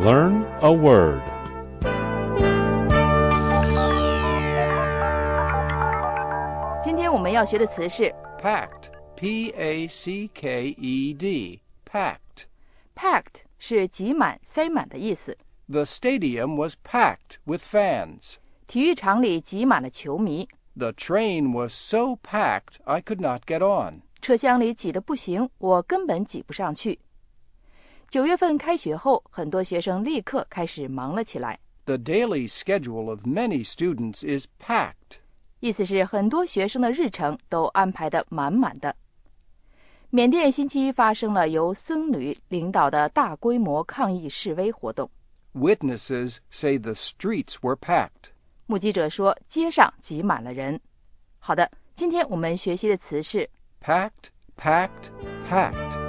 Learn a word. 今天我们要学的词是 packed, P-A-C-K-E-D, packed. packed 是挤满、塞满的意思。 The stadium was packed with fans. 体育场里挤满了球迷， The train was so packed I could not get on. 车厢里挤得不行，我根本挤不上去。9月份开学后，很多学生立刻开始忙了起来。 The daily schedule of many students is packed. 意思是很多学生的日程都安排得满满的。缅甸星期一发生了由僧侣领导的大规模抗议示威活动。 Witnesses say the streets were packed. 目击者说街上挤满了人。好的，今天我们学习的词是 Packed, packed, packed.